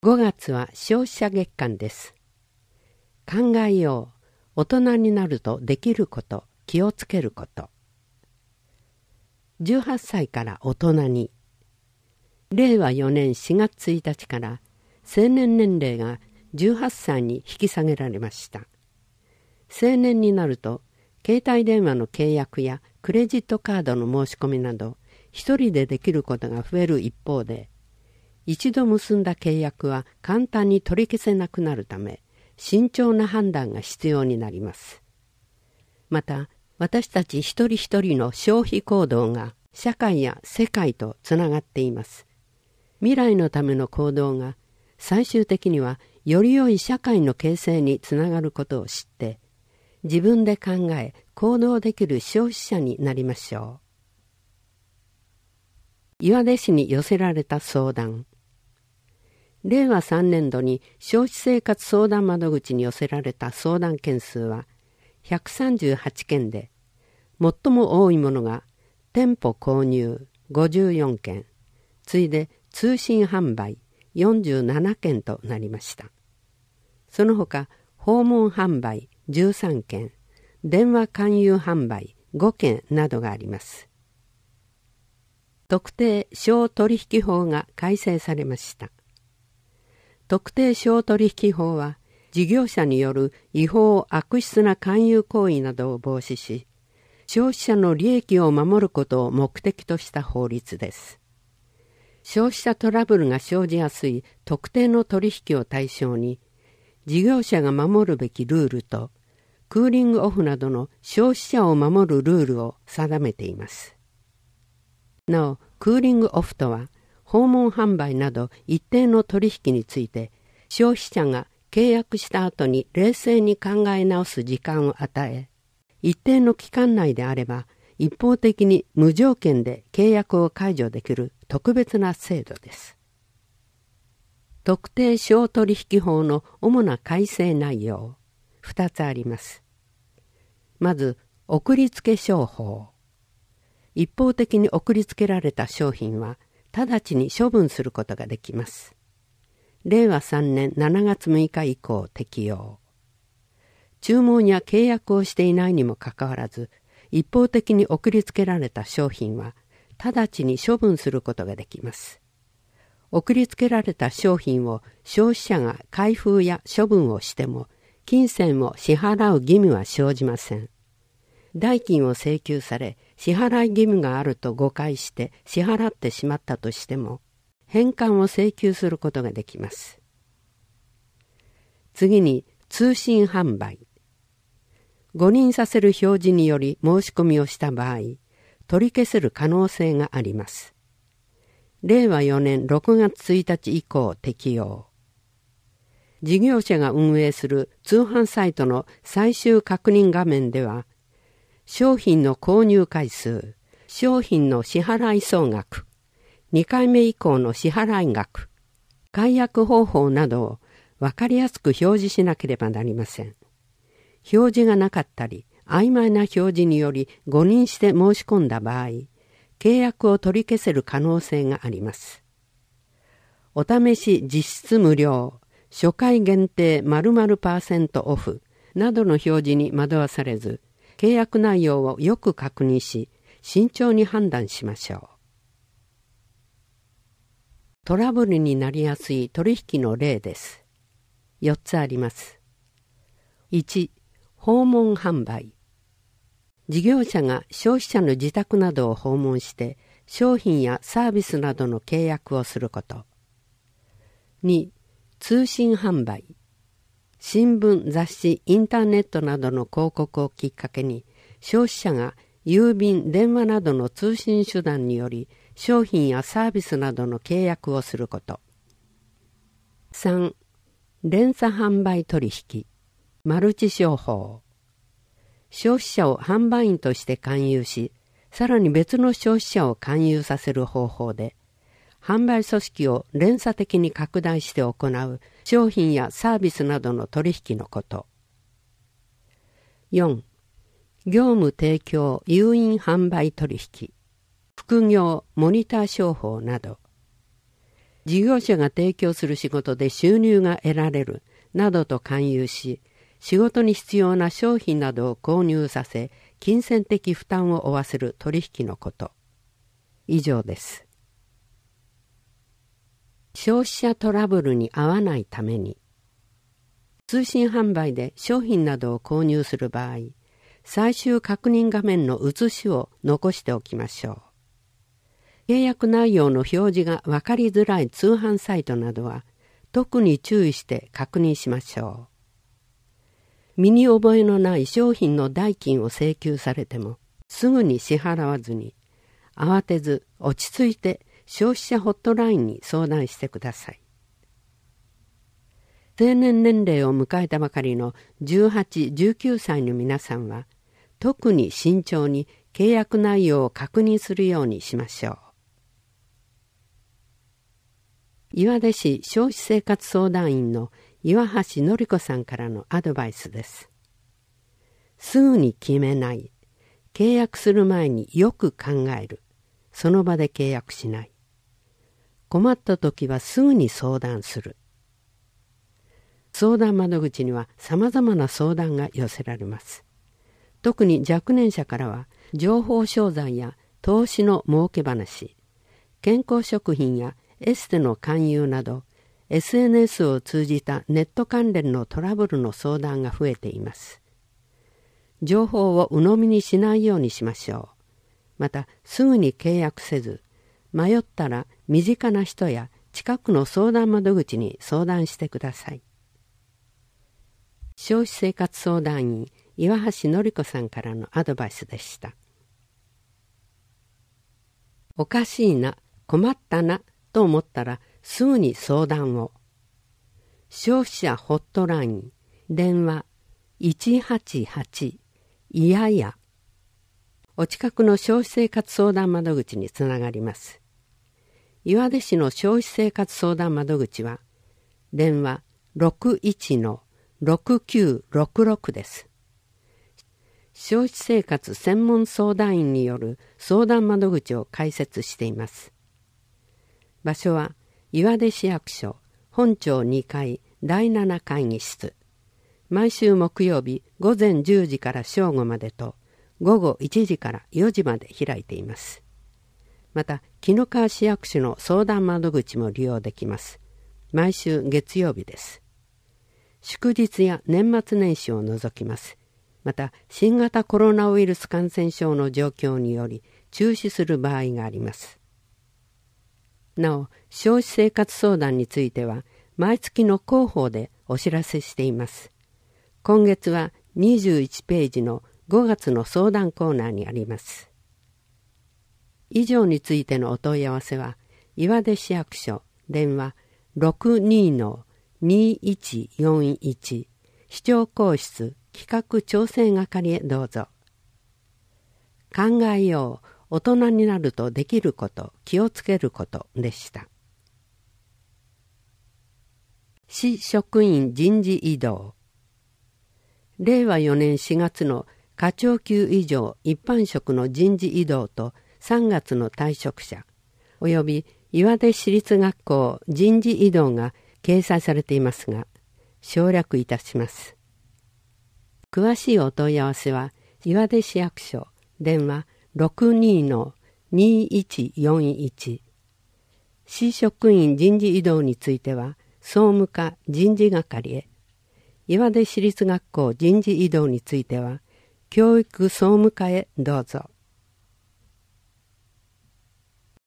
5月は消費者月間です。考えよう。大人になるとできること、気をつけること。18歳から大人に。令和4年4月1日から成年年齢が18歳に引き下げられました。成年になると携帯電話の契約やクレジットカードの申し込みなど一人でできることが増える一方で、一度結んだ契約は簡単に取り消せなくなるため、慎重な判断が必要になります。また、私たち一人一人の消費行動が社会や世界とつながっています。未来のための行動が最終的にはより良い社会の形成につながることを知って、自分で考え行動できる消費者になりましょう。岩出市に寄せられた相談。令和3年度に消費生活相談窓口に寄せられた相談件数は138件で、最も多いものが店舗購入54件、次いで通信販売47件となりました。その他、訪問販売13件、電話勧誘販売5件などがあります。特定商取引法が改正されました。特定商取引法は、事業者による違法悪質な勧誘行為などを防止し、消費者の利益を守ることを目的とした法律です。消費者トラブルが生じやすい特定の取引を対象に、事業者が守るべきルールと、クーリングオフなどの消費者を守るルールを定めています。なお、クーリングオフとは、訪問販売など一定の取引について、消費者が契約した後に冷静に考え直す時間を与え、一定の期間内であれば、一方的に無条件で契約を解除できる特別な制度です。特定商取引法の主な改正内容、2つあります。まず、送りつけ商法。一方的に送りつけられた商品は、直ちに処分することができます。令和3年7月6日以降適用。注文や契約をしていないにもかかわらず、一方的に送りつけられた商品は、直ちに処分することができます。送りつけられた商品を消費者が開封や処分をしても、金銭を支払う義務は生じません。代金を請求され、支払い義務があると誤解して支払ってしまったとしても、返還を請求することができます。次に、通信販売。誤認させる表示により申し込みをした場合、取り消せる可能性があります。令和4年6月1日以降適用。事業者が運営する通販サイトの最終確認画面では、商品の購入回数、商品の支払い総額、2回目以降の支払い額、解約方法などを分かりやすく表示しなければなりません。表示がなかったり、曖昧な表示により誤認して申し込んだ場合、契約を取り消せる可能性があります。お試し実質無料、初回限定〇〇%オフなどの表示に惑わされず、契約内容をよく確認し、慎重に判断しましょう。トラブルになりやすい取引の例です。4つあります。1、訪問販売。事業者が消費者の自宅などを訪問して商品やサービスなどの契約をすること。2、通信販売。新聞、雑誌、インターネットなどの広告をきっかけに消費者が郵便、電話などの通信手段により商品やサービスなどの契約をすること。3、連鎖販売取引、マルチ商法。消費者を販売員として勧誘し、さらに別の消費者を勧誘させる方法で、販売組織を連鎖的に拡大して行う商品やサービスなどの取引のこと。4、業務提供誘引販売取引、副業モニター商法など。 事業者が提供する仕事で収入が得られるなどと勧誘し、仕事に必要な商品などを購入させ、金銭的負担を負わせる取引のこと。以上です。消費者トラブルに遭わないために、通信販売で商品などを購入する場合、最終確認画面の写しを残しておきましょう。契約内容の表示が分かりづらい通販サイトなどは、特に注意して確認しましょう。身に覚えのない商品の代金を請求されても、すぐに支払わずに、慌てず落ち着いて消費者ホットラインに相談してください。成年年齢を迎えたばかりの18、19歳の皆さんは、特に慎重に契約内容を確認するようにしましょう。岩出市消費生活相談員の岩橋典子さんからのアドバイスです。すぐに決めない。契約する前によく考える。その場で契約しない。困った時はすぐに相談する。相談窓口には様々な相談が寄せられます。特に若年者からは、情報商材や投資の儲け話、健康食品やエステの勧誘など、SNS を通じたネット関連のトラブルの相談が増えています。情報を鵜呑みにしないようにしましょう。また、すぐに契約せず、迷ったら身近な人や近くの相談窓口に相談してください。消費生活相談員岩橋典子さんからのアドバイスでした。おかしいな、困ったなと思ったらすぐに相談を。消費者ホットライン電話 188 いやや。お近くの消費生活相談窓口につながります。岩出市の消費生活相談窓口は電話 61-6966 です。消費生活専門相談員による相談窓口を開設しています。場所は岩出市役所本町2階第7会議室。毎週木曜日午前10時から正午までと午後1時から4時まで開いています。また、紀の川市役所の相談窓口も利用できます。毎週月曜日です。祝日や年末年始を除きます。また、新型コロナウイルス感染症の状況により中止する場合があります。なお、消費生活相談については、毎月の広報でお知らせしています。今月は21ページの5月の相談コーナーにあります。以上についてのお問い合わせは、岩出市役所電話 62-2141 市長公室企画調整係へどうぞ。考えよう、大人になるとできること、気をつけることでした。市職員人事異動。令和4年4月の課長級以上一般職の人事異動と3月の退職者、および岩出市立学校人事異動が掲載されていますが、省略いたします。詳しいお問い合わせは、岩出市役所電話 62-2141 市職員人事異動については、総務課人事係へ。岩出市立学校人事異動については、教育総務課へどうぞ。